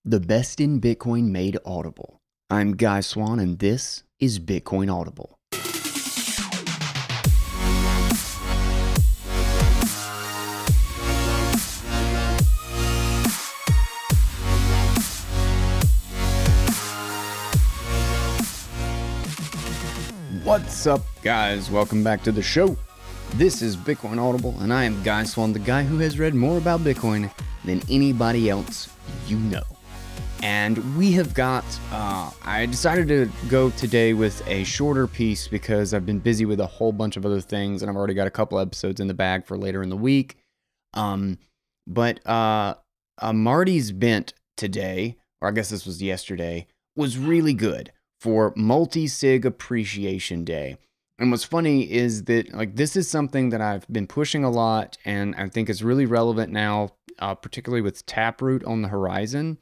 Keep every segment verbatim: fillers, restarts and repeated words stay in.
The best in Bitcoin made audible. I'm Guy Swan, and this is Bitcoin Audible. What's up, guys? Welcome back to the show. This is Bitcoin Audible, and I am Guy Swan, the guy who has read more about Bitcoin than anybody else you know. And we have got, uh, I decided to go today with a shorter piece because I've been busy with a whole bunch of other things, and I've already got a couple episodes in the bag for later in the week. Um, but uh, uh, Marty's Bent today, or I guess this was yesterday, was really good for Multi-Sig Appreciation Day. And what's funny is that like this is something that I've been pushing a lot, and I think is really relevant now, uh, particularly with Taproot on the horizon.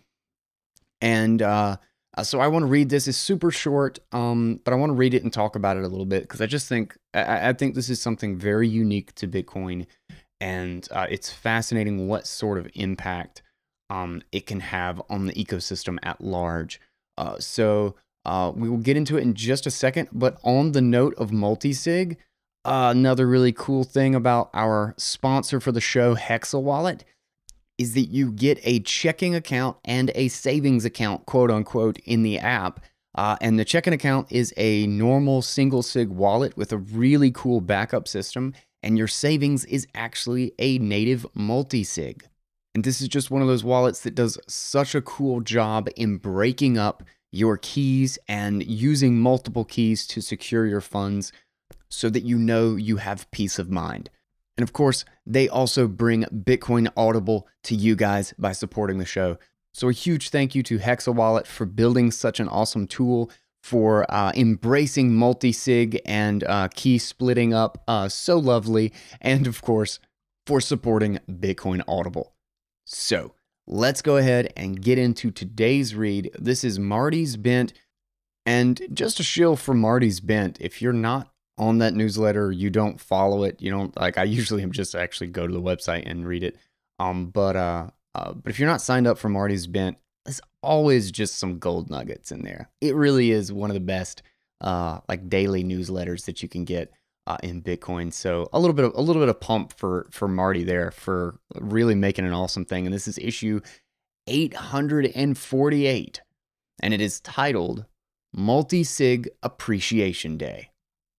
And uh, so I want to read this. It's super short, um, but I want to read it and talk about it a little bit because I just think I, I think this is something very unique to Bitcoin, and uh, it's fascinating what sort of impact um, it can have on the ecosystem at large. Uh, so uh, we will get into it in just a second. But on the note of multisig, uh, another really cool thing about our sponsor for the show, Hexa Wallet, is that you get a checking account and a savings account, quote unquote, in the app. Uh, and the checking account is a normal single sig wallet with a really cool backup system. And your savings is actually a native multi-sig. And this is just one of those wallets that does such a cool job in breaking up your keys and using multiple keys to secure your funds so that you know you have peace of mind. And of course, they also bring Bitcoin Audible to you guys by supporting the show. So a huge thank you to Hexa Wallet for building such an awesome tool, for uh, embracing multi-sig and uh, key splitting up uh, so lovely, and of course, for supporting Bitcoin Audible. So let's go ahead and get into today's read. This is Marty's Bent, and just a shill for Marty's Bent. If you're not on that newsletter, you don't follow it, you don't like, I usually just actually go to the website and read it. Um, but uh, uh, but if you're not signed up for Marty's Bent, there's always just some gold nuggets in there. It really is one of the best uh, like daily newsletters that you can get uh, in Bitcoin. So a little bit of a little bit of pump for for Marty there for really making an awesome thing. And this is issue eight hundred forty-eight, and it is titled Multi-Sig Appreciation Day.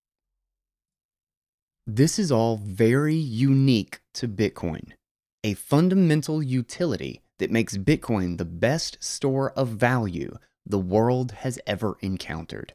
This is all very unique to Bitcoin, a fundamental utility that makes Bitcoin the best store of value the world has ever encountered.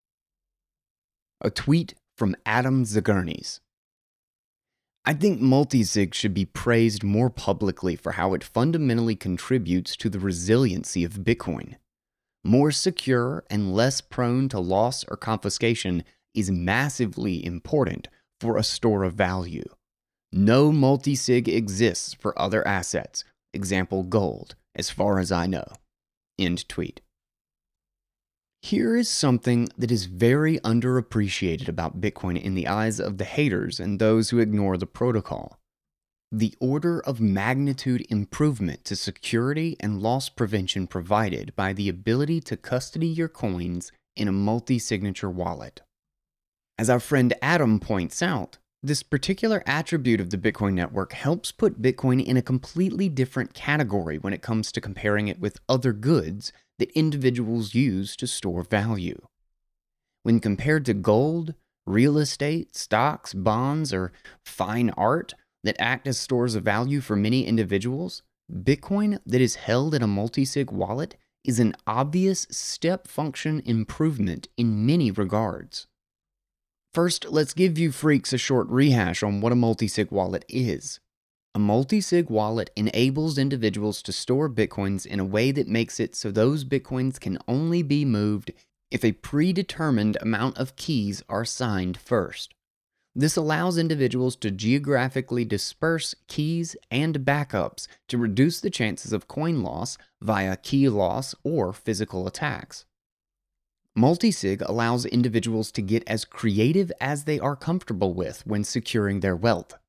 A tweet from Adam Zagernis. I think multisig should be praised more publicly for how it fundamentally contributes to the resiliency of Bitcoin. More secure and less prone to loss or confiscation is massively important for a store of value. No multisig exists for other assets, example gold, as far as I know. End tweet. Here is something that is very underappreciated about Bitcoin in the eyes of the haters and those who ignore the protocol. The order of magnitude improvement to security and loss prevention provided by the ability to custody your coins in a multi-signature wallet. As our friend Adam points out, this particular attribute of the Bitcoin network helps put Bitcoin in a completely different category when it comes to comparing it with other goods that individuals use to store value. When compared to gold, real estate, stocks, bonds, or fine art that act as stores of value for many individuals, Bitcoin that is held in a multi-sig wallet is an obvious step function improvement in many regards. First, let's give you freaks a short rehash on what a multi-sig wallet is. A multi-sig wallet enables individuals to store Bitcoins in a way that makes it so those Bitcoins can only be moved if a predetermined amount of keys are signed first. This allows individuals to geographically disperse keys and backups to reduce the chances of coin loss via key loss or physical attacks. Multisig allows individuals to get as creative as they are comfortable with when securing their wealth.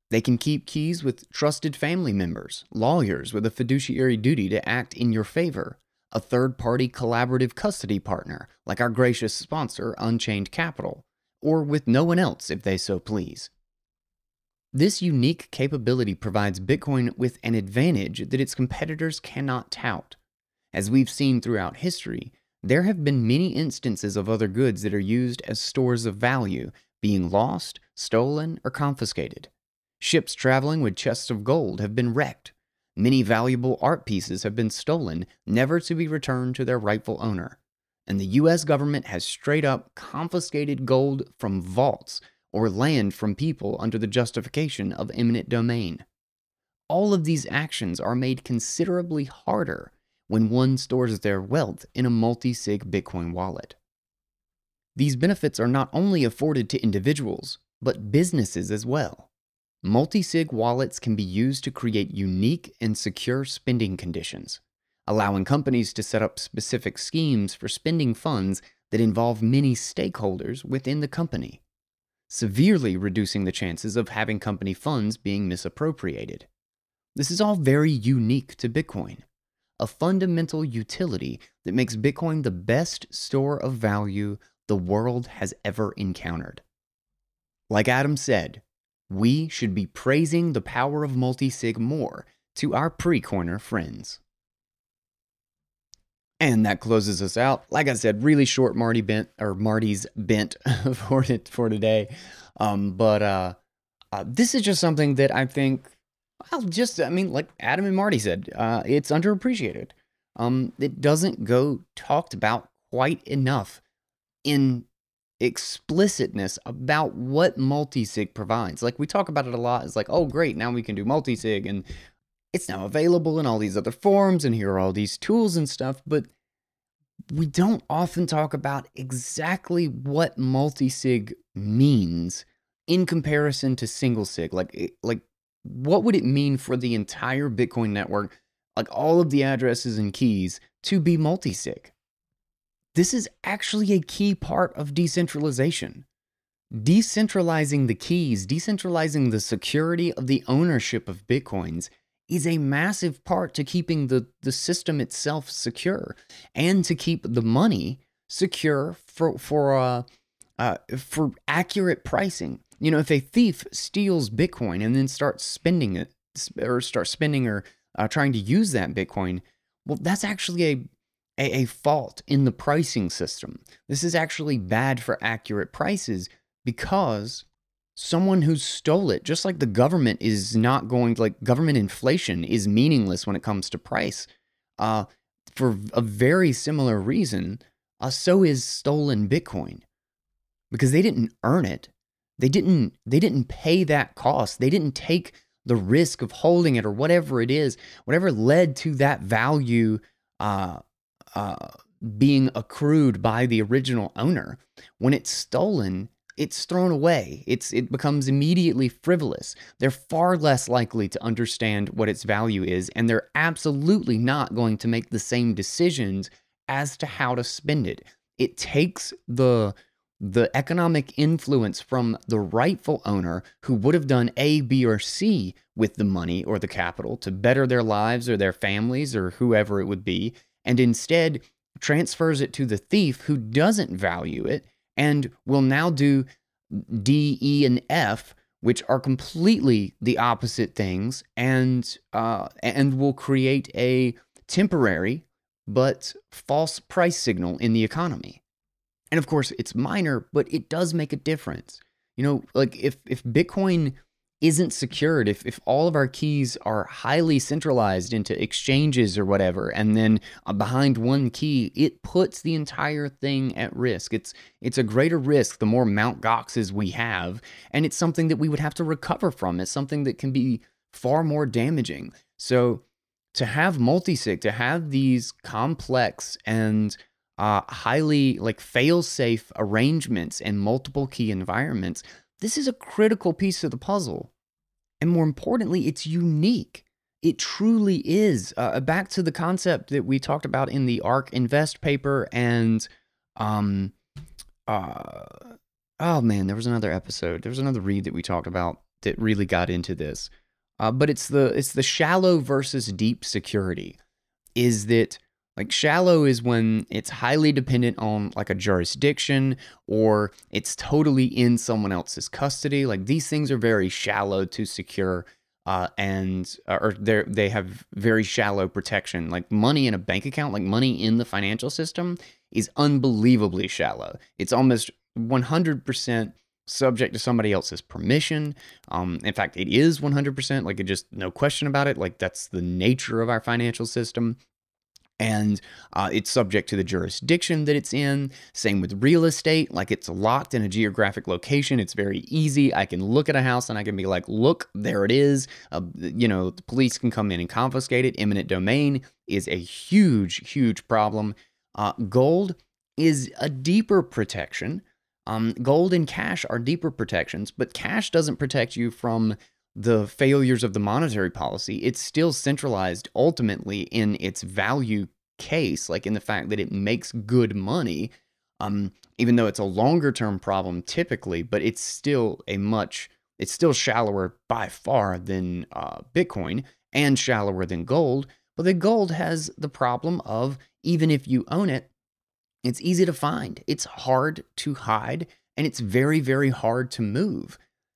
They can keep keys with trusted family members, lawyers with a fiduciary duty to act in your favor, a third-party collaborative custody partner like our gracious sponsor, Unchained Capital, or with no one else if they so please. This unique capability provides Bitcoin with an advantage that its competitors cannot tout. As we've seen throughout history, there have been many instances of other goods that are used as stores of value being lost, stolen, or confiscated. Ships traveling with chests of gold have been wrecked. Many valuable art pieces have been stolen, never to be returned to their rightful owner. And the U S government has straight up confiscated gold from vaults or land from people under the justification of eminent domain. All of these actions are made considerably harder when one stores their wealth in a multi-sig Bitcoin wallet. These benefits are not only afforded to individuals, but businesses as well. Multi-sig wallets can be used to create unique and secure spending conditions, allowing companies to set up specific schemes for spending funds that involve many stakeholders within the company, severely reducing the chances of having company funds being misappropriated. This is all very unique to Bitcoin, a fundamental utility that makes Bitcoin the best store of value the world has ever encountered. Like Adam said, we should be praising the power of multi-sig more to our pre-coiner friends. And that closes us out. Like I said, really short Marty bent or Marty's bent for it for today. Um, but uh, uh, this is just something that I think, well, just I mean, like Adam and Marty said, uh, it's underappreciated. Um, it doesn't go talked about quite enough in explicitness about what multi-sig provides. Like we talk about it a lot. It's like, oh great, now we can do multi-sig and it's now available in all these other forms and here are all these tools and stuff, but we don't often talk about exactly what multi-sig means in comparison to single sig. Like, like what would it mean for the entire Bitcoin network, like all of the addresses and keys, to be multi-sig? This is actually a key part of decentralization. Decentralizing the keys, decentralizing the security of the ownership of Bitcoins is a massive part to keeping the, the system itself secure and to keep the money secure for, for, uh, uh, for accurate pricing. You know, if a thief steals Bitcoin and then starts spending it or starts spending or uh, trying to use that Bitcoin, well, that's actually a A, a fault in the pricing system. This is actually bad for accurate prices because someone who stole it, just like the government is not going to, like government inflation is meaningless when it comes to price. Uh, for a very similar reason, uh, so is stolen Bitcoin. Because they didn't earn it. They didn't, they didn't pay that cost. They didn't take the risk of holding it or whatever it is, whatever led to that value uh, uh, being accrued by the original owner. When it's stolen, it's thrown away. It's it becomes immediately frivolous. They're far less likely to understand what its value is, and they're absolutely not going to make the same decisions as to how to spend it. It takes the the economic influence from the rightful owner who would have done A, B, or C with the money or the capital to better their lives or their families or whoever it would be, and instead transfers it to the thief who doesn't value it and will now do D, E, and F, which are completely the opposite things, and uh, and will create a temporary but false price signal in the economy. And of course, it's minor, but it does make a difference. You know, like if if Bitcoin isn't secured, if if all of our keys are highly centralized into exchanges or whatever, and then uh, behind one key, it puts the entire thing at risk. It's it's a greater risk the more Mount Goxes we have, and it's something that we would have to recover from. It's something that can be far more damaging. So to have multisig, to have these complex and uh, highly like fail-safe arrangements and multiple key environments, this is a critical piece of the puzzle. And more importantly, it's unique. It truly is. Uh, back to the concept that we talked about in the ARK Invest paper and, um, uh, oh man, there was another episode. There was another read that we talked about that really got into this. Uh, but it's the it's the shallow versus deep security. Is that like shallow is when it's highly dependent on like a jurisdiction or it's totally in someone else's custody. Like these things are very shallow to secure, uh, and uh, or they they have very shallow protection. Like money in a bank account, like money in the financial system, is unbelievably shallow. It's almost one hundred percent subject to somebody else's permission. Um, in fact, it is one hundred percent. Like it just no question about it. Like that's the nature of our financial system. And uh, it's subject to the jurisdiction that it's in. Same with real estate. Like it's locked in a geographic location. It's very easy. I can look at a house and I can be like, look, there it is. Uh, you know, the police can come in and confiscate it. Eminent domain is a huge, huge problem. Uh, gold is a deeper protection. Um, gold and cash are deeper protections, but cash doesn't protect you from the failures of the monetary policy. It's still centralized ultimately in its value case, like in the fact that it makes good money, um, even though it's a longer term problem typically, but it's still a much, it's still shallower by far than uh, Bitcoin and shallower than gold. But the gold has the problem of even if you own it, it's easy to find, it's hard to hide, and it's very, very hard to move.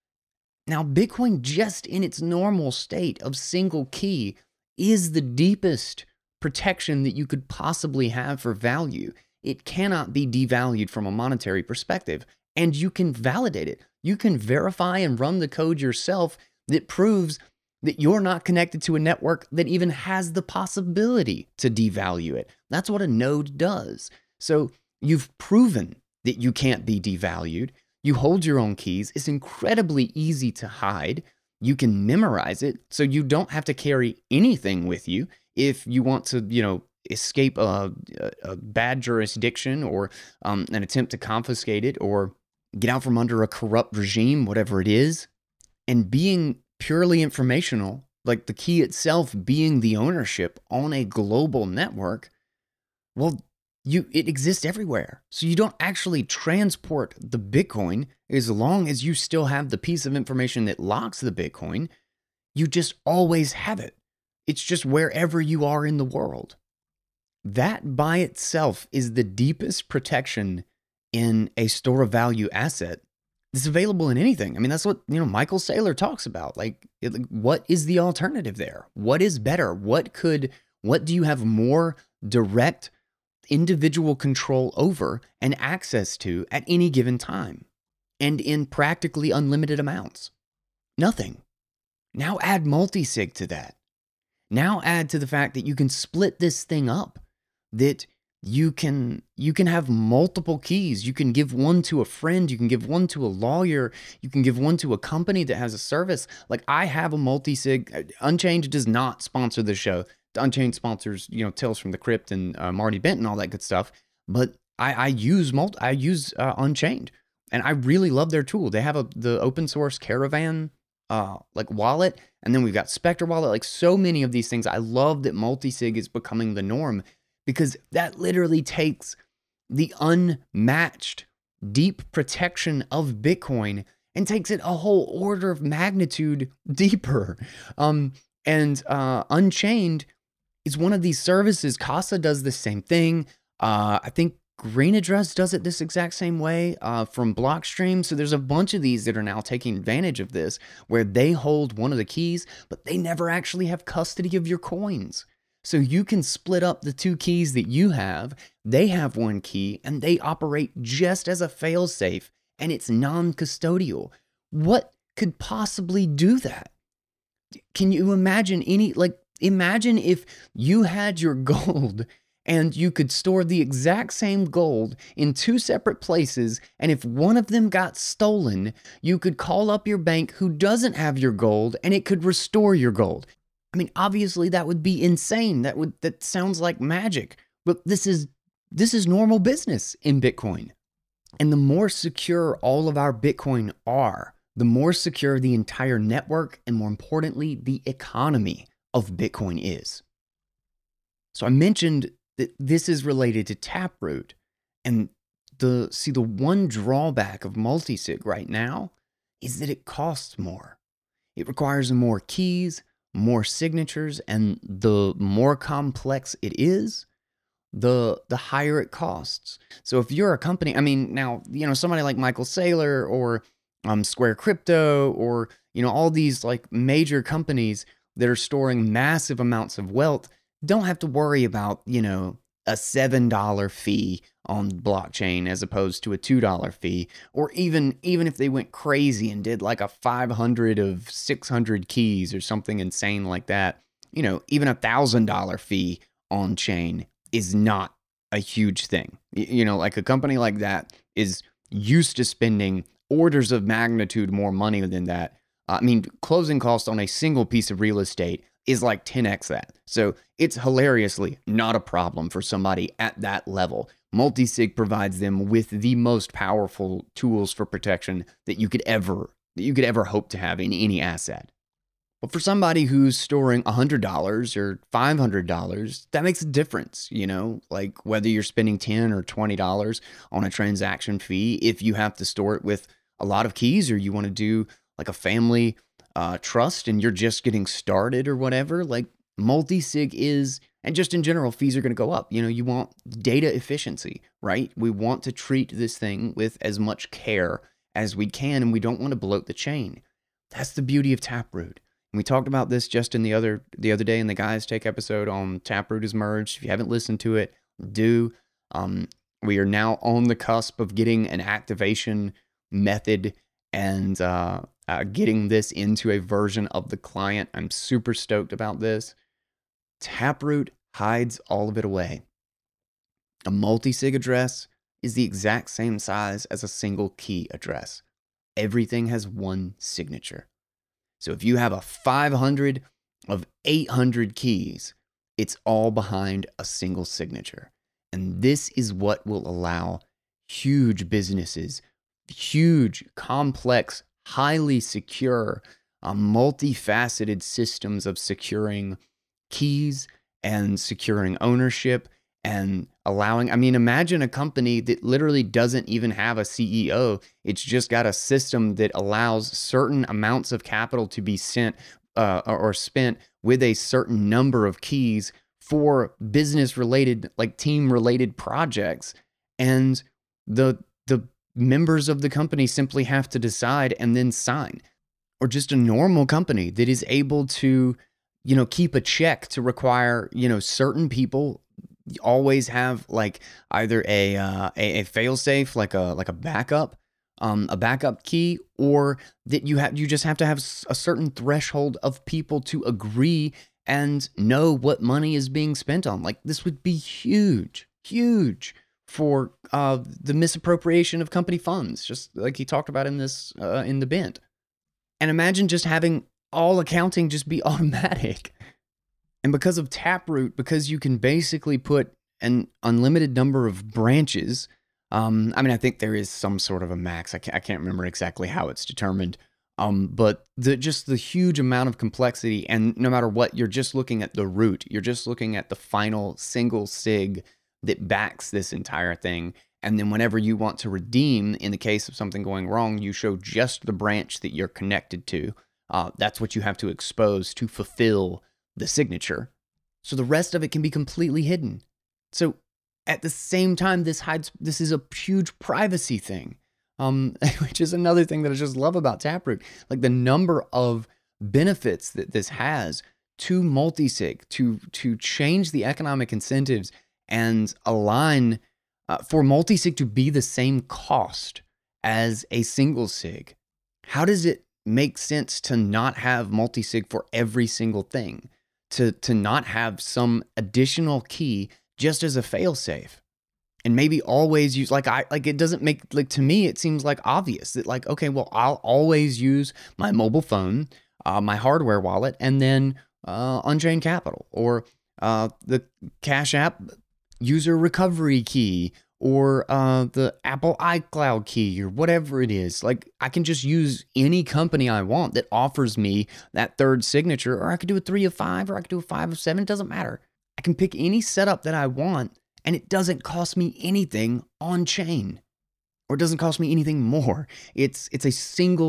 Now, Bitcoin, just in its normal state of single key, is the deepest protection that you could possibly have for value. It cannot be devalued from a monetary perspective, and you can validate it. You can verify and run the code yourself that proves that you're not connected to a network that even has the possibility to devalue it. That's what a node does. So you've proven that you can't be devalued. You hold your own keys. It's incredibly easy to hide. You can memorize it, so you don't have to carry anything with you if you want to, you know, escape a, a, a bad jurisdiction or um, an attempt to confiscate it or get out from under a corrupt regime, whatever it is. And being purely informational, like the key itself being the ownership on a global network, well, You, it exists everywhere. So you don't actually transport the Bitcoin as long as you still have the piece of information that locks the Bitcoin. You just always have it. It's just wherever you are in the world. That by itself is the deepest protection in a store of value asset that's available in anything. I mean, that's what, you know, Michael Saylor talks about. Like, it, like, what is the alternative there? What is better? What could, what do you have more direct individual control over and access to at any given time and in practically unlimited amounts? Nothing. Now add multisig to that. Now add to the fact that you can split this thing up, that you can you can have multiple keys. You can give one to a friend, you can give one to a lawyer, you can give one to a company that has a service. Like I have a multisig. Unchained does not sponsor the show. Unchained sponsors, you know, Tales from the Crypt and uh, Marty Bent and all that good stuff. But I, I use multi, I use uh, Unchained, and I really love their tool. They have a the open source Caravan uh, like wallet, and then we've got Spectre wallet. Like so many of these things, I love that multisig is becoming the norm because that literally takes the unmatched deep protection of Bitcoin and takes it a whole order of magnitude deeper. Um, and uh, Unchained is one of these services. Casa does the same thing. Uh, I think Green Address does it this exact same way uh, from Blockstream. So there's a bunch of these that are now taking advantage of this, where they hold one of the keys, but they never actually have custody of your coins. So you can split up the two keys that you have. They have one key, and they operate just as a failsafe, and it's non-custodial. What could possibly do that? Can you imagine any, like, imagine if you had your gold and you could store the exact same gold in two separate places, and if one of them got stolen, you could call up your bank who doesn't have your gold and it could restore your gold. I mean, obviously that would be insane. That would that sounds like magic. But this is this is normal business in Bitcoin. And the more secure all of our Bitcoin are, the more secure the entire network and, more importantly, the economy of Bitcoin is. So I mentioned that this is related to Taproot, and the see the one drawback of multisig right now is that it costs more. It requires more keys, more signatures, and the more complex it is, the the higher it costs. So if you're a company, I mean, now, you know, somebody like Michael Saylor or um, Square Crypto or, you know, all these like major companies that are storing massive amounts of wealth don't have to worry about, you know, a seven dollar fee on blockchain as opposed to a two dollar fee, or even even if they went crazy and did like a five hundred of six hundred keys or something insane like that, you know, even a one thousand dollar fee on chain is not a huge thing. You know, like a company like that is used to spending orders of magnitude more money than that. Uh, I mean, closing cost on a single piece of real estate is like ten x that. So it's hilariously not a problem for somebody at that level. Multisig provides them with the most powerful tools for protection that you could ever that you could ever hope to have in any asset. But for somebody who's storing one hundred dollars or five hundred dollars, that makes a difference, you know, like whether you're spending ten dollars or twenty dollars on a transaction fee, if you have to store it with a lot of keys, or you want to do like a family uh, trust and you're just getting started or whatever, like multi-sig is, and just in general, fees are going to go up. You know, you want data efficiency, right? We want to treat this thing with as much care as we can, and we don't want to bloat the chain. That's the beauty of Taproot. And we talked about this just in the other the other day in the Guys Take episode on Taproot is merged. If you haven't listened to it, do. Um, we are now on the cusp of getting an activation method and uh, uh, getting this into a version of the client. I'm super stoked about this. Taproot hides all of it away. A multi-sig address is the exact same size as a single key address. Everything has one signature. So if you have a five hundred of eight hundred keys, it's all behind a single signature. And this is what will allow huge businesses, huge, complex, highly secure, uh, multifaceted systems of securing keys and securing ownership and allowing, I mean, imagine a company that literally doesn't even have a C E O. It's just got a system that allows certain amounts of capital to be sent uh, or spent with a certain number of keys for business related, like team related projects. And the, the members of the company simply have to decide and then sign. Or just a normal company that is able to, you know, keep a check to require, you know, certain people always have like either a uh, a, a fail-safe, like a like a backup, um, a backup key, or that you have you just have to have a certain threshold of people to agree and know what money is being spent on. Like this would be huge, huge for uh, the misappropriation of company funds, just like he talked about in this uh, in the bent. And imagine just having all accounting just be automatic. And because of Taproot, because you can basically put an unlimited number of branches, um, I mean, I think there is some sort of a max. I can't, I can't remember exactly how it's determined. Um, but the just the huge amount of complexity, and no matter what, you're just looking at the root. You're just looking at the final single sig that backs this entire thing. And then whenever you want to redeem, in the case of something going wrong, you show just the branch that you're connected to. Uh, that's what you have to expose to fulfill the signature. So the rest of it can be completely hidden. So at the same time, this hides, this is a huge privacy thing, um, which is another thing that I just love about Taproot. Like the number of benefits that this has to multisig, to, to change the economic incentives and align uh, for multisig to be the same cost as a single sig. How does it make sense to not have multisig for every single thing? To, to not have some additional key just as a failsafe, and maybe always use like I like it doesn't make like to me it seems like obvious that like okay, well I'll always use my mobile phone, uh, my hardware wallet, and then uh, Unchained Capital or uh, the Cash App user recovery key, or uh, the Apple iCloud key, or whatever it is. Like I can just use any company I want that offers me that third signature, or I could do a three of five, or I could do a five of seven. It doesn't matter. I can pick any setup that I want, and it doesn't cost me anything on chain, or it doesn't cost me anything more. It's it's a single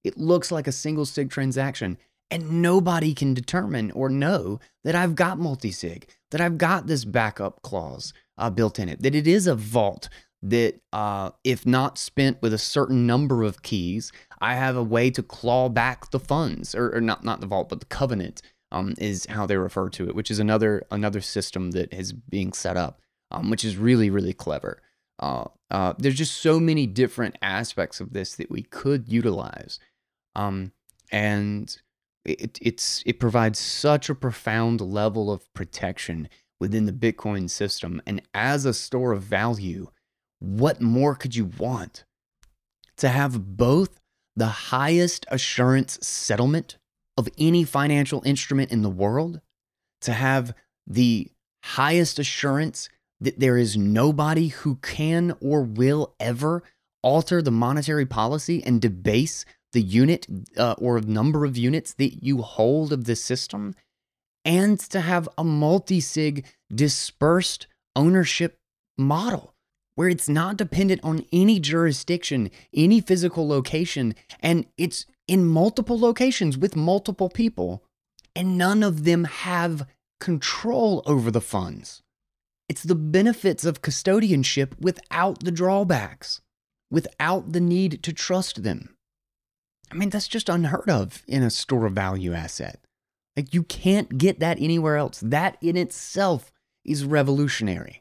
It looks like a single sig transaction, and nobody can determine or know that I've got multi-sig, that I've got this backup clause uh, built in it, that it is a vault that uh, if not spent with a certain number of keys, I have a way to claw back the funds, or, or not not the vault, but the covenant um, is how they refer to it, which is another another system that is being set up, um, which is really, really clever. Uh, uh, there's just so many different aspects of this that we could utilize. Um, and it, it's it provides such a profound level of protection within the Bitcoin system. And as a store of value, what more could you want? To have both the highest assurance settlement of any financial instrument in the world, to have the highest assurance that there is nobody who can or will ever alter the monetary policy and debase the unit uh, or number of units that you hold of the system, and to have a multi-sig dispersed ownership model where it's not dependent on any jurisdiction, any physical location, and it's in multiple locations with multiple people, and none of them have control over the funds. It's the benefits of custodianship without the drawbacks, without the need to trust them. I mean, that's just unheard of in a store of value asset. Like, you can't get that anywhere else. That in itself is revolutionary.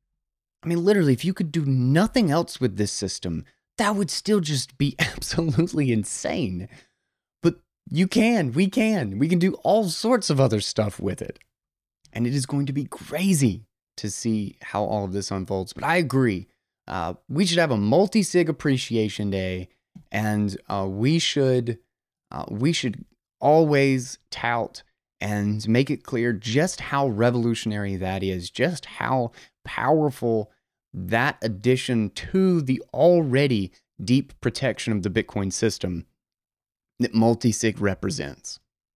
I mean, literally, if you could do nothing else with this system, that would still just be absolutely insane. But you can, we can. We can do all sorts of other stuff with it. And it is going to be crazy to see how all of this unfolds. But I agree. Uh, we should have a multi-sig appreciation day, and uh, we should uh, we should always tout and make it clear just how revolutionary that is, just how powerful that addition to the already deep protection of the Bitcoin system that multi-sig represents.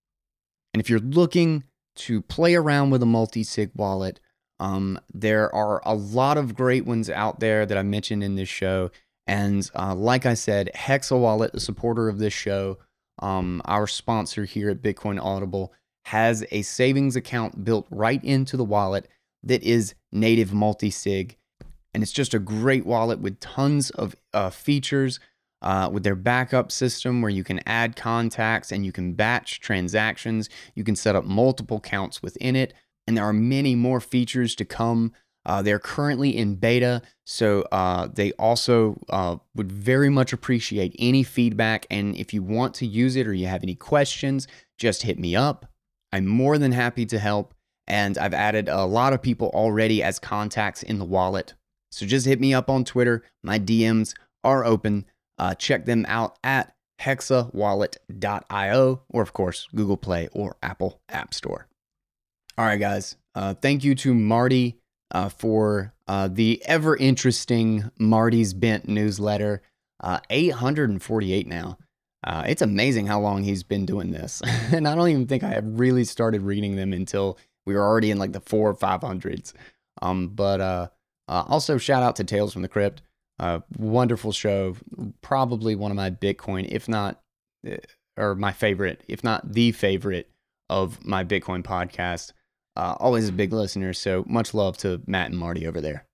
And if you're looking to play around with a multi-sig wallet, um, there are a lot of great ones out there that I mentioned in this show. And uh, like I said, Hexa Wallet, the supporter of this show, um, our sponsor here at Bitcoin Audible, has a savings account built right into the wallet that is native multi-sig. And it's just a great wallet with tons of uh, features uh, with their backup system where you can add contacts and you can batch transactions. You can set up multiple accounts within it. And there are many more features to come. Uh, they're currently in beta, so uh, they also uh, would very much appreciate any feedback. And if you want to use it or you have any questions, just hit me up. I'm more than happy to help. And I've added a lot of people already as contacts in the wallet. So just hit me up on Twitter. My D Ms are open. Uh, check them out at hexa wallet dot io, or of course, Google Play or Apple App Store. All right, guys. Uh, thank you to Marty uh, for uh, the ever interesting Marty's Bent newsletter. Uh, eight hundred forty-eight now. Uh, it's amazing how long he's been doing this. And I don't even think I have really started reading them until we were already in like the four or five hundreds. Um, but uh, uh, also shout out to Tales from the Crypt. Uh, wonderful show. Probably one of my Bitcoin, if not, uh, or my favorite, if not the favorite of my Bitcoin podcast. Uh, always a big listener, so much love to Matt and Marty over there.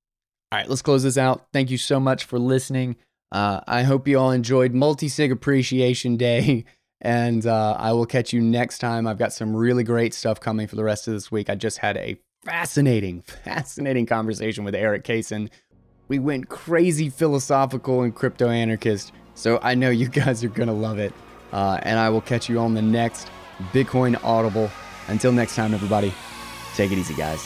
All right, let's close this out. Thank you so much for listening. Uh, I hope you all enjoyed Multi-Sig Appreciation Day, and uh, I will catch you next time. I've got some really great stuff coming for the rest of this week. I just had a fascinating, fascinating conversation with Eric Kaysen. We went crazy philosophical and crypto-anarchist, so I know you guys are going to love it. Uh, and I will catch you on the next Bitcoin Audible. Until next time, everybody, take it easy, guys.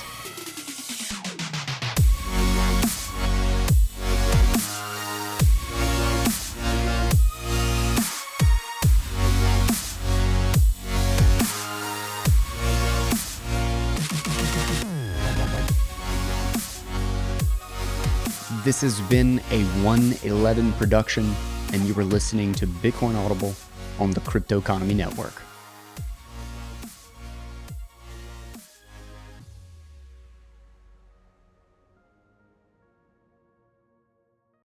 This has been a one eleven production, and you were listening to Bitcoin Audible on the Crypto Economy Network.